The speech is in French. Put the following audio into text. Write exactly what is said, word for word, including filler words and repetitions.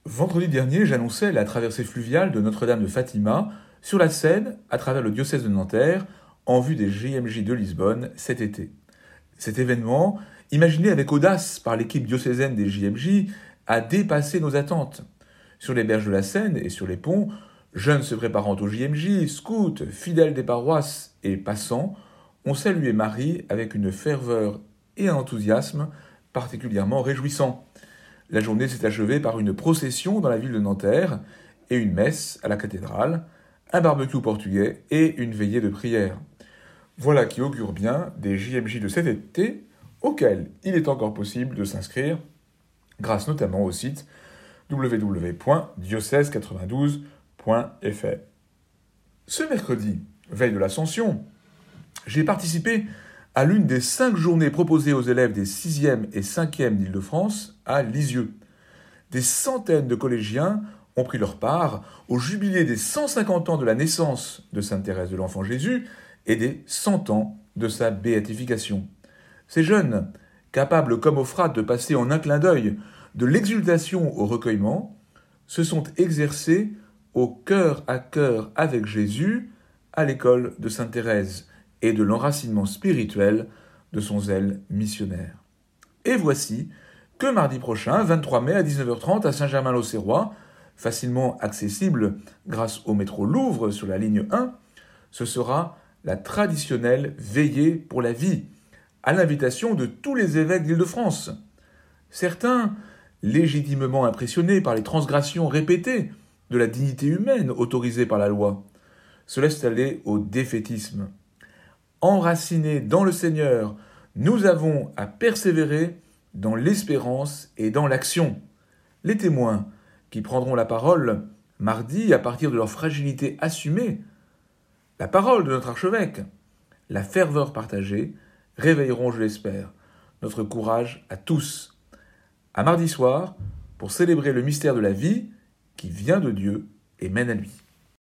Vendredi dernier, j'annonçais la traversée fluviale de Notre-Dame de Fatima sur la Seine à travers le diocèse de Nanterre en vue des J M J de Lisbonne cet été. Cet événement, imaginé avec audace par l'équipe diocésaine des J M J, a dépassé nos attentes. Sur les berges de la Seine et sur les ponts, jeunes se préparant au J M J, scouts, fidèles des paroisses et passants ont salué Marie avec une ferveur et un enthousiasme particulièrement réjouissants. La journée s'est achevée par une procession dans la ville de Nanterre et une messe à la cathédrale, un barbecue portugais et une veillée de prière. Voilà qui augure bien des J M J de cet été, auxquels il est encore possible de s'inscrire, grâce notamment au site w w w point diocèse quatre-vingt-douze point f r. Ce mercredi, veille de l'Ascension, j'ai participé à l'une des cinq journées proposées aux élèves des sixième et cinquième d'Île-de-France à Lisieux. Des centaines de collégiens ont pris leur part au jubilé des cent cinquante ans de la naissance de Sainte Thérèse de l'Enfant Jésus et des cent ans de sa béatification. Ces jeunes, capables comme Euphrate de passer en un clin d'œil de l'exultation au recueillement, se sont exercés au cœur à cœur avec Jésus à l'école de Sainte Thérèse et de l'enracinement spirituel de son zèle missionnaire. Et voici que mardi prochain, vingt-trois mai à dix-neuf heures trente à Saint-Germain-l'Auxerrois, facilement accessible grâce au métro Louvre sur la ligne un, ce sera la traditionnelle veillée pour la vie, à l'invitation de tous les évêques d'Île-de-France. Certains, légitimement impressionnés par les transgressions répétées de la dignité humaine autorisée par la loi, se laissent aller au défaitisme. Enracinés dans le Seigneur, nous avons à persévérer dans l'espérance et dans l'action. Les témoins qui prendront la parole mardi à partir de leur fragilité assumée, la parole de notre archevêque, la ferveur partagée, réveilleront, je l'espère, notre courage à tous. À mardi soir, pour célébrer le mystère de la vie qui vient de Dieu et mène à lui.